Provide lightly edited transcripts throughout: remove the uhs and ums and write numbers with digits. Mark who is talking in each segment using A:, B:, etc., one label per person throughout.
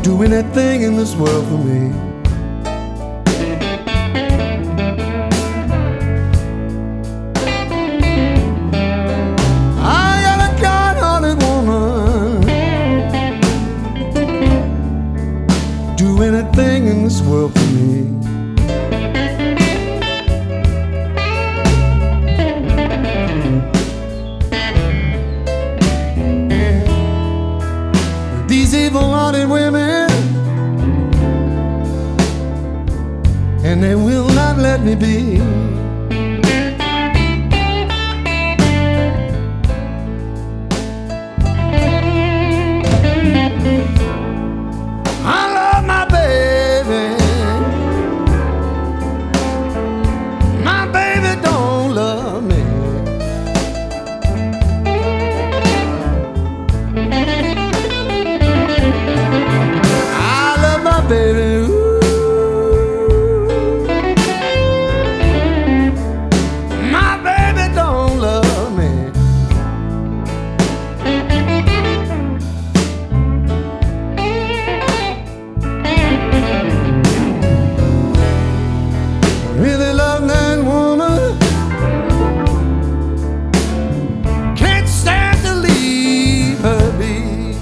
A: do anything in this world for me. I got a kind-hearted woman, do anything in this world for me. These evil-hearted women, and they will not let me be. I love my baby, my baby don't love me. I love my baby, ooh. My baby don't love me. Really love that woman, can't stand to leave her be.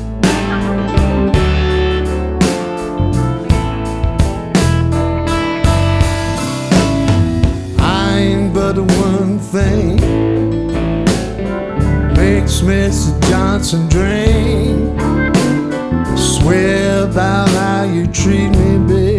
A: But one thing makes Mr. Johnson drink. Swear about how you treat me, baby.